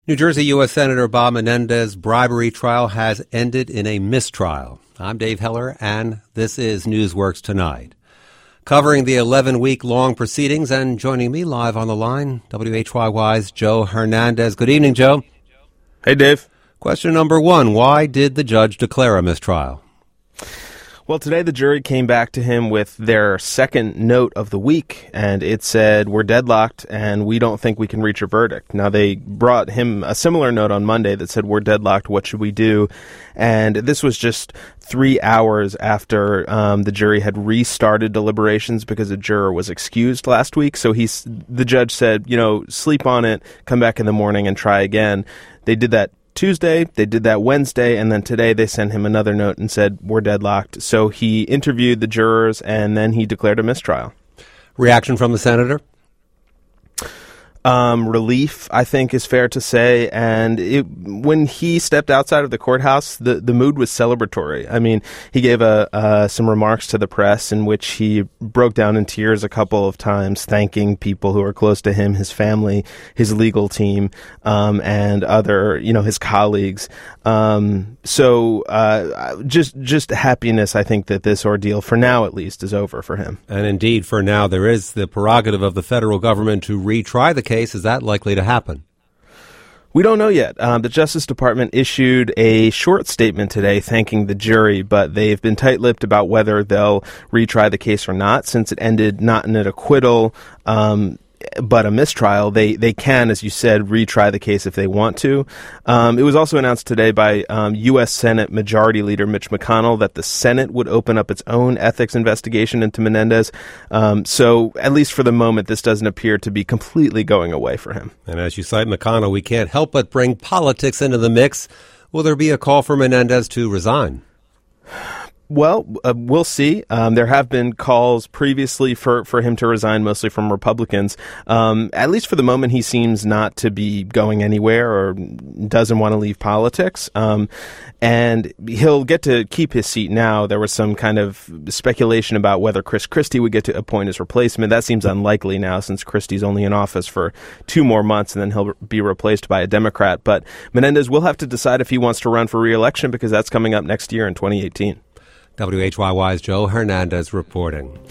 New Jersey U.S. Senator Bob Menendez's bribery trial has ended in a mistrial. I'm Dave Heller, and this is Newsworks Tonight. Covering the 11-week-long proceedings and joining me live on the line, WHYY's Joe Hernandez. Good evening, Joe. Hey, Dave. Question number one, why did the judge declare a mistrial? Well, today the jury came back to him with their second note of the week, and it said, we're deadlocked and we don't think we can reach a verdict. Now, they brought him a similar note on Monday that said, we're deadlocked, what should we do? And this was just 3 hours after the jury had restarted deliberations because a juror was excused last week. So the judge said, sleep on it, come back in the morning and try again. They did that Tuesday, they did that Wednesday, and then today they sent him another note and said, we're deadlocked. So he interviewed the jurors, and then he declared a mistrial. Reaction from the senator? Relief, I think, is fair to say. And when he stepped outside of the courthouse, the mood was celebratory. I mean, he gave some remarks to the press in which he broke down in tears a couple of times, thanking people who are close to him, his family, his legal team, and other, his colleagues. Just happiness, I think, that this ordeal, for now at least, is over for him. And indeed, for now, there is the prerogative of the federal government to retry the case. Is that likely to happen? We don't know yet. The Justice Department issued a short statement today thanking the jury, but they've been tight-lipped about whether they'll retry the case or not, since it ended not in an acquittal, but a mistrial. They can, as you said, retry the case if they want to. It was also announced today by U.S. Senate Majority Leader Mitch McConnell that the Senate would open up its own ethics investigation into Menendez. So, at least for the moment, this doesn't appear to be completely going away for him. And as you cite McConnell, we can't help but bring politics into the mix. Will there be a call for Menendez to resign? Well, we'll see. There have been calls previously for him to resign, mostly from Republicans. At least for the moment, he seems not to be going anywhere or doesn't want to leave politics. And he'll get to keep his seat now. There was some kind of speculation about whether Chris Christie would get to appoint his replacement. That seems unlikely now, since Christie's only in office for 2 more months, and then he'll be replaced by a Democrat. But Menendez will have to decide if he wants to run for re-election, because that's coming up next year in 2018. WHYY's Joe Hernandez reporting.